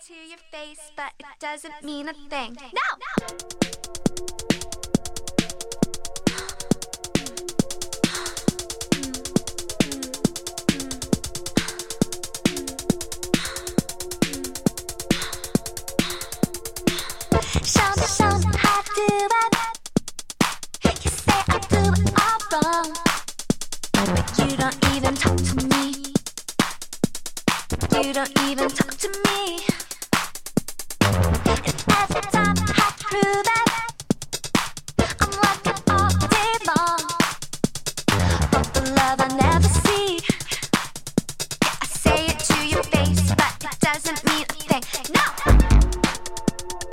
to your face, but it doesn't mean a thing. No! Show me how to do it. You say I do it all wrong, but you don't even talk to me. You don't even talk to me. And every time I have to prove it, I'm working all day long for the love I never see. I say it to your face, but it doesn't mean a thing. No!